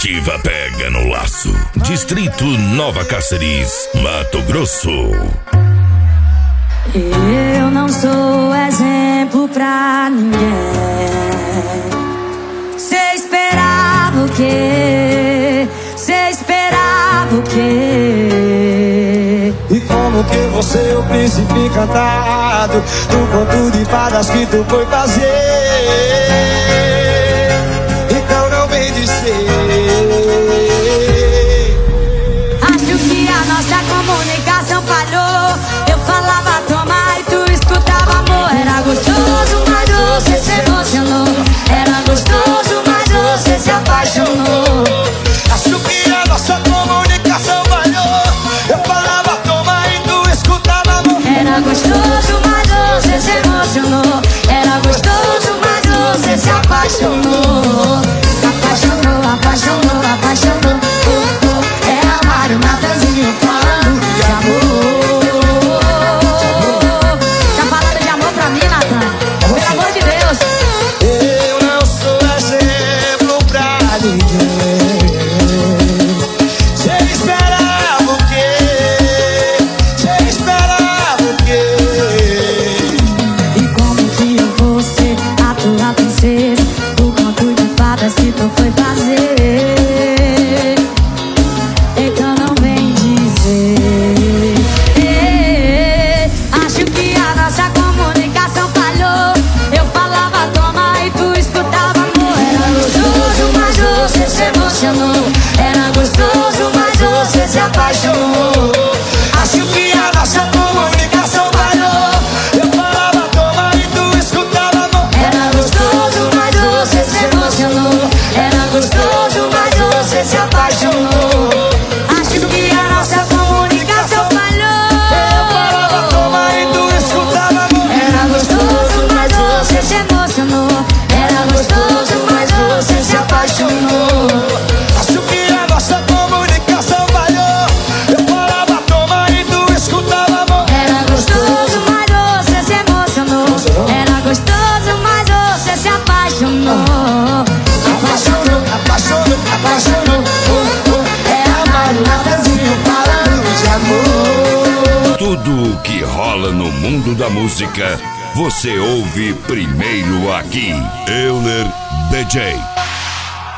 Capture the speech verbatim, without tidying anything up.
Nativa pega no laço. Distrito Nova Cáceres, Mato Grosso. Eu não sou exemplo pra ninguém. Cê esperava o quê? Cê esperava o quê? E como que você é o príncipe encantado do conto de fadas que tu foi fazer? Então não vem dizer. Acho que a nossa comunicação falhou. Eu falava toma e tu escutava amor. Era gostoso, mas você se emocionou. Era gostoso, mas você se apaixonou. Acho que a nossa comunicação falhou. Eu falava toma e tu escutava amor. Era gostoso, mas você se emocionou. Era gostoso, mas você se apaixonou. Apaixonou, apaixonou, apaixonou. Oh, oh. É amar o Natanzinho falando de amor. Tá falando de amor pra mim, Natan? Pelo amor de Deus. Eu não sou exemplo pra ninguém. Cê esperava o quê? Cê esperava o quê? E como que eu vou ser a tua princesa? O conto de fadas que tu foi fazer. Então não vem dizer. Eh, Acho que a nossa comunicação falhou. Eu falava toma e tu escutava amor. Era gostoso, mas você se emocionou. Era gostoso, mas você se apaixonou. Acho que a nossa comunicação falhou. Eu falava toma e tu escutava amor. Era gostoso, mas você se emocionou. Era gostoso, mas você se apaixonou. Acho que a nossa comunicação falhou. Eu falava toma e tu escutava amor. Era gostoso, mas você se emocionou. Era gostoso, mas você se apaixonou. Acho que a nossa comunicação falhou. Eu falava toma e tu escutava amor. Era gostoso, mas você se emocionou. Era gostoso, mas você se apaixonou. Apaixonou, apaixonou, apaixonou. Oh, oh. É amar o Natanzinho falando de amor. Tudo o que rola no mundo da música, você ouve primeiro aqui. Euler D J.